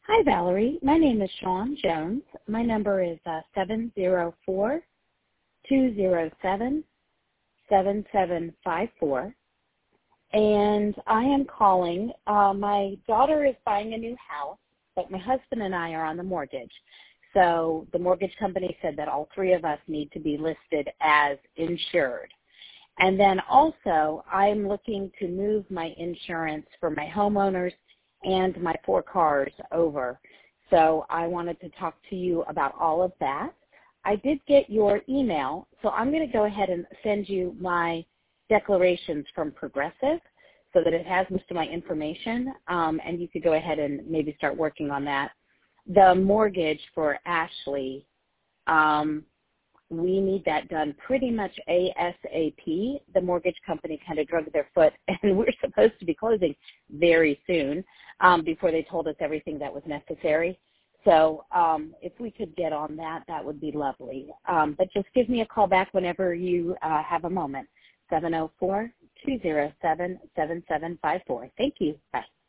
Hi, Valerie. My name is Shawn Jones. My number is 704-207-7754. And I am calling. My daughter is buying a new house, but my husband and I are on the mortgage. So the mortgage company said that all three of us need to be listed as insured. And then also, I'm looking to move my insurance for my homeowners and my 4 cars over. So I wanted to talk to you about all of that. I did get your email, so I'm going to go ahead and send you my declarations from Progressive so that it has most of my information, and you could go ahead and maybe start working on that. The mortgage for Ashley, we need that done pretty much ASAP. The mortgage company kind of drug their foot, and we're supposed to be closing very soon before they told us everything that was necessary. So if we could get on that, that would be lovely. But just give me a call back whenever you have a moment, 704-207-7754. Thank you. Bye.